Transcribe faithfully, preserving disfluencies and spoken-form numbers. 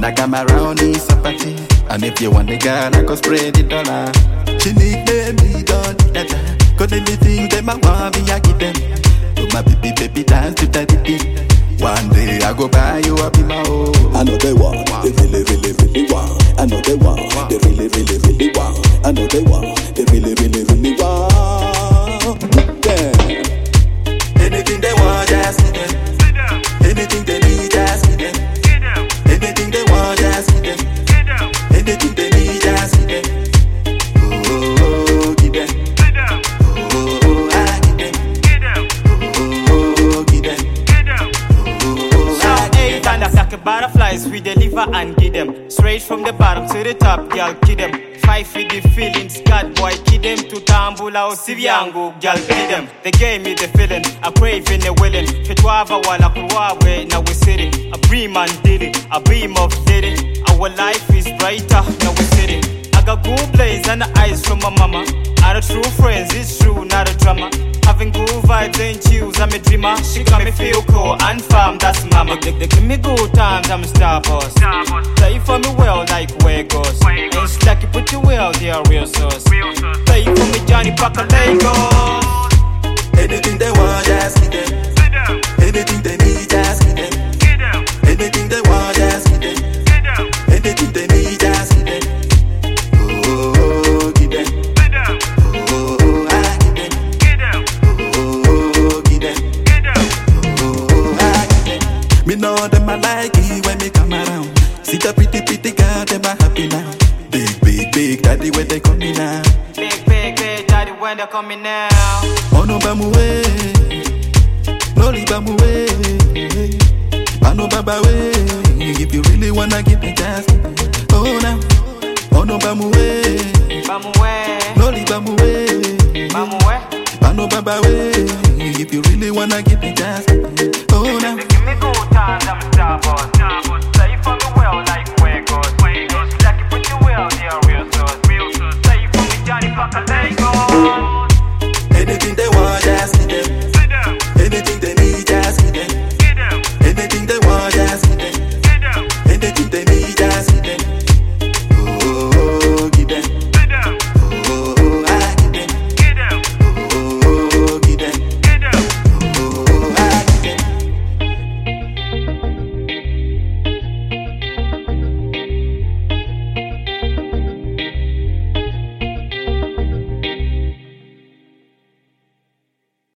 I come around, it's a party. And if you want the girl, I go spread the dollar. She nickname me Don Dada. Cause anything them I want me, I give them. So my baby, baby, dance to the beat. One day I go buy you up in my own. I know they want, they really, really, really want. I know they want, they really, really, really want. I know they want, they really, really, really want. Yeah. Anything they want, just give them. Anything they need, just give them. Anything they want, just give them. Anything they need, just give them. Oh, give them. Oh, I give them. Oh, give them. Like butterflies, we deliver and give them. Straight from the bottom to the top, girl, kid them. Fight with the feelings, God boy, kid them. To tambula o sivyangu, girl, kid them. They gave me the feeling, I craving the willing. Fetwava wala kuwawe, now we sitting. A dream and did it, a beam of did it. Our life is brighter, now we sitting. I got good blaze and the eyes from my mama. Are the true friends, it's true, not a drama. Having good vibes and chills, I'm a dreamer. She got me feel cool and firm, that's mama. They, they give me good times, I'm a star boss. Play for me well like Wegos. Ain't slack, you put you well, they are real sauce. Play for me Johnny Parker Lagos. Anything they want, just give them. Anything they need, just give them. Anything they want, just give them. Anything they need, just give them. Oh, give them. Oh, I give them. Oh, give them. Oh, I give them. Me know them I like it when me come around. See the pretty pretty girl, them I happy now. Big big big daddy when they come in now. Big big big daddy when they coming now. Oh no bamu way, no li bamu way. Pano baba way, if you really wanna give me chance. Oh now, oh no bamu way, bamu way, no li bamu way, bamu way. Pano baba way, if you really wanna give me chance. Oh now, give me good times, I'm a star boss. Play for me well like Wegos. Wegos, like you put you well, they are real sauce. Play for me Johnny Parker Lagos.